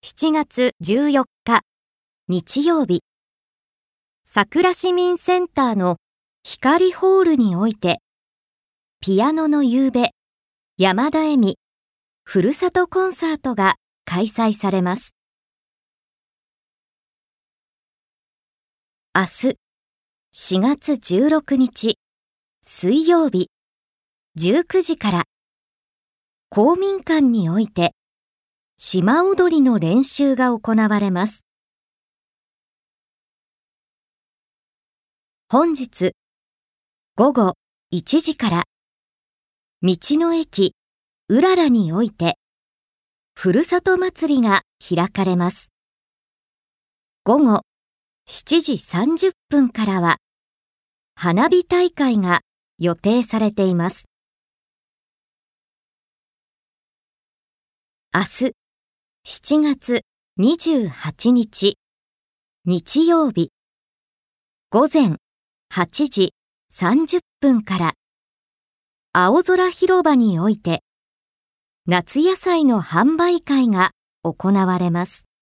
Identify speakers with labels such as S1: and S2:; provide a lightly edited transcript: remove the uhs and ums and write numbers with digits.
S1: 7月14日日曜日、桜市民センターの光ホールにおいて、ピアノの夕べ、山田恵美ふるさとコンサートが開催されます。明日、4月16日、水曜日、19時から、公民館において、島踊りの練習が行われます。本日、午後1時から、道の駅うららにおいて、ふるさと祭りが開かれます。午後7時30分からは、花火大会が予定されています。明日、7月28日、日曜日、午前8時30分から、青空広場において、夏野菜の販売会が行われます。